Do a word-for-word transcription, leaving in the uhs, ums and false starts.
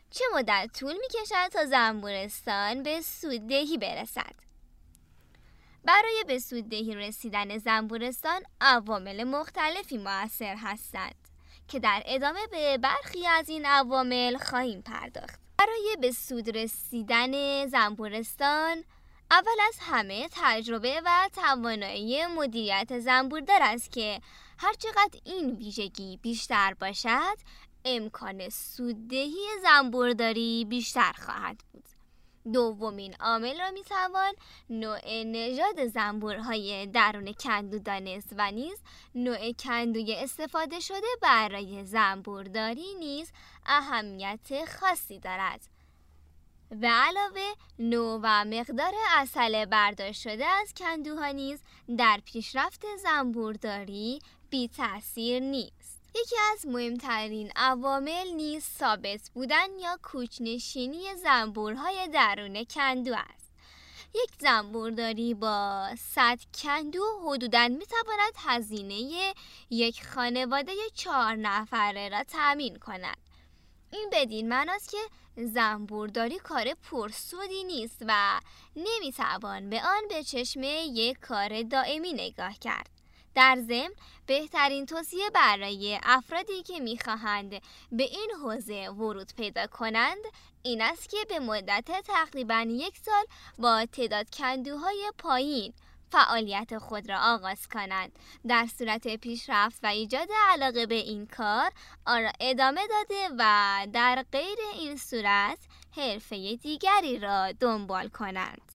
چه مدت طول می کشد تا زنبورستان به سوددهی برسد؟ برای به سوددهی رسیدن زنبورستان عوامل مختلفی مؤثر هستند که در ادامه به برخی از این عوامل خواهیم پرداخت. برای به سود رسیدن زنبورستان اول از همه تجربه و توانایی مدیریت زنبوردار است که هرچقدر این ویژگی بیشتر باشد امکان سوددهی زنبورداری بیشتر خواهد بود. دومین عامل را میتوان نوع نژاد زنبورهای درون کندو دانست و نیز نوع کندوی استفاده شده برای زنبورداری نیز اهمیت خاصی دارد. و علاوه نوع و مقدار عسل برداشت شده از کندوها نیز در پیشرفت زنبورداری بی تأثیر نیست. یکی از مهمترین عوامل نیز ثابت بودن یا کوچ‌نشینی زنبورهای درون کندو است. یک زنبورداری با صد کندو حدوداً میتواند هزینه یک خانواده چهار نفره را تأمین کند. این بدین معناست که زنبورداری کار پرسودی نیست و نمیتوان به آن به چشم یک کار دائمی نگاه کرد. در ضمن بهترین توصیه برای افرادی که میخواهند به این حوزه ورود پیدا کنند این است که به مدت تقریباً یک سال با تعداد کندوهای پایین فعالیت خود را آغاز کنند. در صورت پیشرفت و ایجاد علاقه به این کار آن را ادامه داده و در غیر این صورت حرفه دیگری را دنبال کنند.